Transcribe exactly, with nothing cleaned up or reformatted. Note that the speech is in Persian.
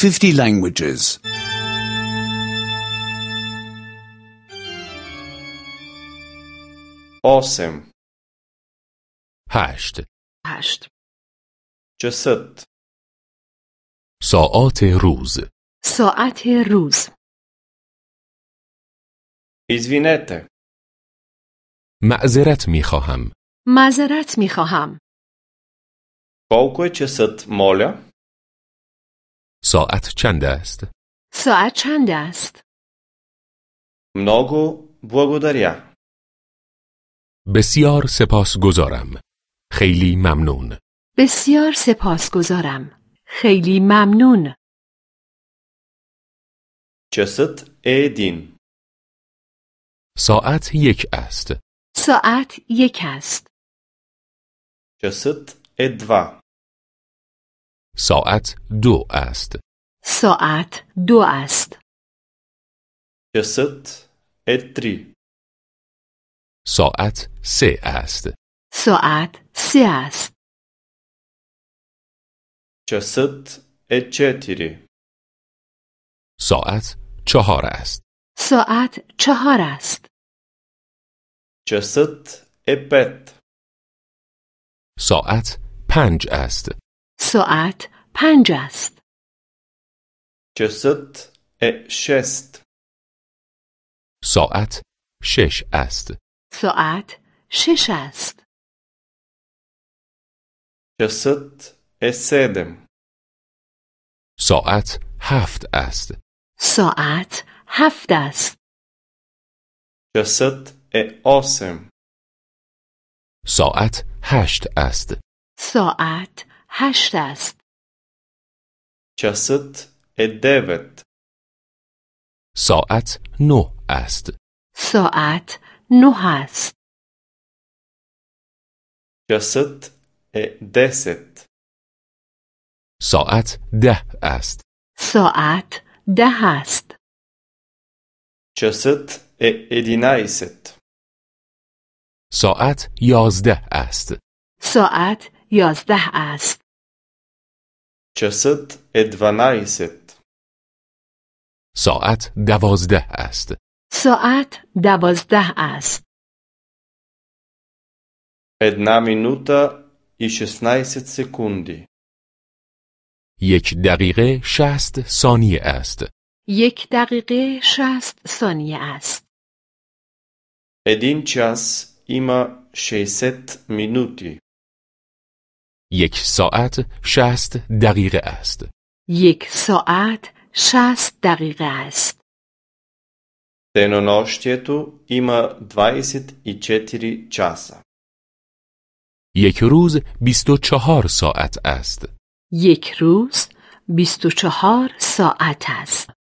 fifty languages. osem. هشت. هشت. часът. ساعات روز. ساعت روز. Извинете. معذرت می خواهم. معذرت می خواهم. Колко е часът, моля? ساعت چند است؟ ساعت چند است؟ Много благодаря. بسیار سپاسگزارم. خیلی ممنون. بسیار سپاسگزارم. خیلی ممنون. Часът е един. ساعت یک است. ساعت یک است. Часът е два. ساعت دو است. ساعت دو است. Часът е три. ساعت سه است. ساعت سه است. Часът е четири. ساعت چهار است. ساعت چهار است. Часът е пет. ساعت پنج است. ساعت پنج است. Часът е шест. ساعت شش است. ساعت شش است. Часът е седем. ساعت هفت است. ساعت هفت است. Часът е осем. ساعت هشت است. ساعت هشت است. Часът е девет. ساعت نه است. ساعت نه است. Часът е десет. ساعت ده است. ساعت ده است. Часът е единайсет. ساعت یازده است. ساعت یازده است. Часът е дванайсет. ساعت دوازده است. ساعت دوازده است. Една минута и шестнайсет секунди. یک دقیقه شصت ثانیه است. یک دقیقه شصت ثانیه است. Един час има шейсет минути. یک ساعت شصت دقیقه است. یک ساعت شصت دقیقه است. Денонощието има двайсет и четири часа. یک روز بیست و چهار ساعت است. یک روز بیست و چهار ساعت است.